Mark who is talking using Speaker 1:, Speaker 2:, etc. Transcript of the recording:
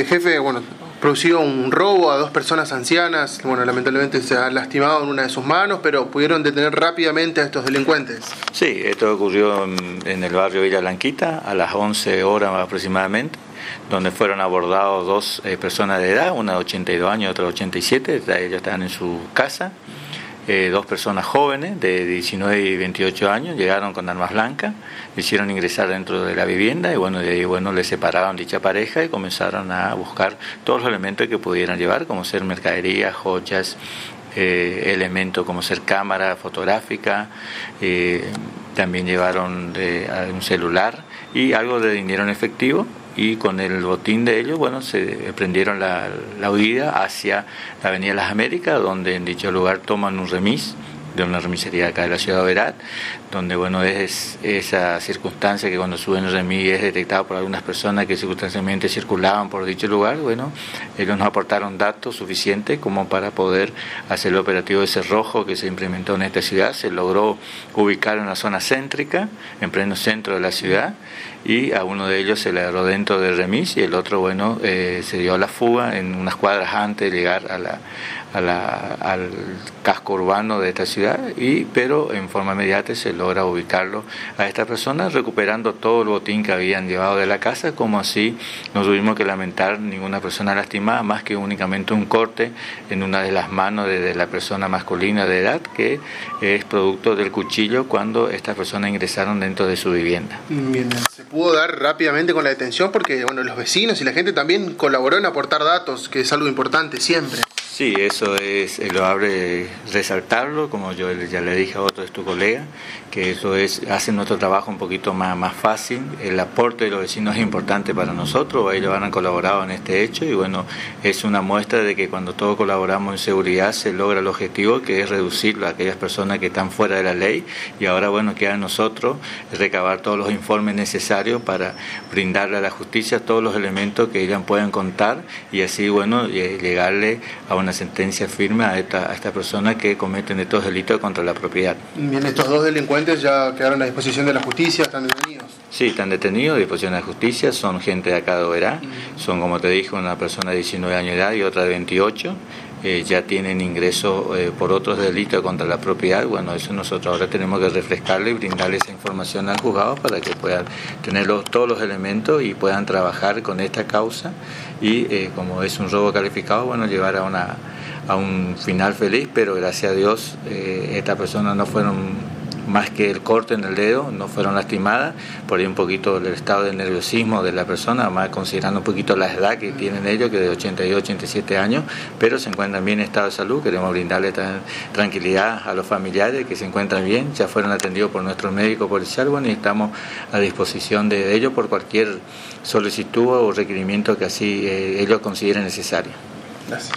Speaker 1: Jefe, bueno, producido un robo a 2 personas ancianas. Bueno, lamentablemente se ha lastimado en una de sus manos, pero pudieron detener rápidamente a estos delincuentes.
Speaker 2: Sí, esto ocurrió en el barrio Villa Blanquita a las 11 horas aproximadamente, donde fueron abordados 2 personas de edad, una de 82 años y otra de 87, ellos estaban en su casa. 2 personas jóvenes de 19 y 28 años llegaron con armas blancas, le hicieron ingresar dentro de la vivienda y de ahí les separaron dicha pareja y comenzaron a buscar todos los elementos que pudieran llevar, como ser mercadería, joyas, elementos como ser cámara fotográfica, también llevaron un celular y algo de dinero en efectivo. Y con el botín de ellos, se emprendieron la huida hacia la Avenida Las Américas, donde en dicho lugar toman un remis de una remisería acá de la ciudad de Oberá, donde es esa circunstancia que cuando suben el remis es detectado por algunas personas que circunstancialmente circulaban por dicho lugar. Ellos nos aportaron datos suficientes como para poder hacer el operativo de cerrojo que se implementó en esta ciudad. Se logró ubicar en una zona céntrica, en pleno centro de la ciudad, y a uno de ellos se le agarró dentro del remis y el otro se dio a la fuga en unas cuadras antes de llegar al casco urbano de esta ciudad, pero en forma inmediata se logra ubicarlo a esta persona, recuperando todo el botín que habían llevado de la casa, como así no tuvimos que lamentar ninguna persona lastimada, más que únicamente un corte en una de las manos de la persona masculina de edad, que es producto del cuchillo cuando estas personas ingresaron dentro de su vivienda.
Speaker 1: Bien, se pudo dar rápidamente con la detención porque los vecinos y la gente también colaboró en aportar datos, que es algo importante siempre.
Speaker 2: Sí, eso es loable resaltarlo, como yo ya le dije a otro de tus colegas, que eso hace nuestro trabajo un poquito más fácil. El aporte de los vecinos es importante para nosotros, ellos han colaborado en este hecho y es una muestra de que cuando todos colaboramos en seguridad se logra el objetivo, que es reducirlo a aquellas personas que están fuera de la ley, y ahora queda a nosotros recabar todos los informes necesarios para brindarle a la justicia todos los elementos que ellos puedan contar y así llegarle a una sentencia firme a esta persona que cometen estos delitos contra la propiedad.
Speaker 1: Bien, estos 2 delincuentes ya quedaron a disposición de la justicia, están detenidos.
Speaker 2: Sí, están detenidos a disposición de la justicia, son gente de acá de Oberá, son, como te dije, una persona de 19 años de edad y otra de 28, ya tienen ingreso por otros delitos contra la propiedad. Eso nosotros ahora tenemos que refrescarle y brindarle esa información al juzgado para que puedan tener todos los elementos y puedan trabajar con esta causa y como es un robo calificado, llevar a un final feliz, pero gracias a Dios estas personas no fueron más que el corte en el dedo, no fueron lastimadas, por ahí un poquito el estado de nerviosismo de la persona, más considerando un poquito la edad que tienen ellos, que de 82, 87 años, pero se encuentran bien en estado de salud. Queremos brindarle tranquilidad a los familiares que se encuentran bien, ya fueron atendidos por nuestro médico policial, y estamos a disposición de ellos por cualquier solicitud o requerimiento que así ellos consideren necesario.
Speaker 1: Gracias.